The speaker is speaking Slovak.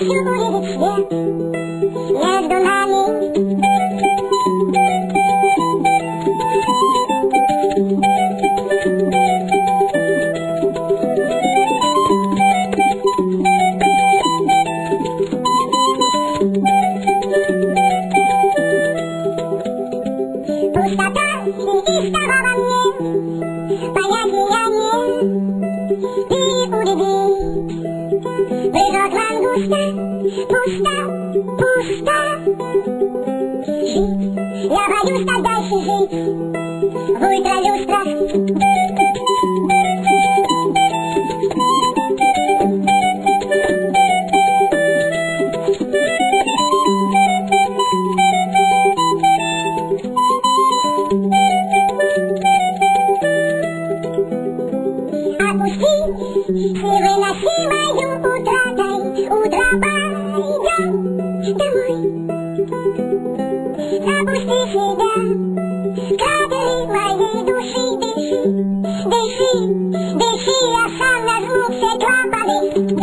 Krasiu bude byť sviat, hniezdo na ním. Pustota si istávala mne, paniaky ja nie, ty bude byť. Brezok len gusta, pusta, pusta. Žiť, ja mať ustať, daj si žiť, v ultraľustrach. Силы на силою утратай, утрабай, домой. Запусти себя, капли моей души, дыши, дыши, дыши, а сам на звук стекла повесь.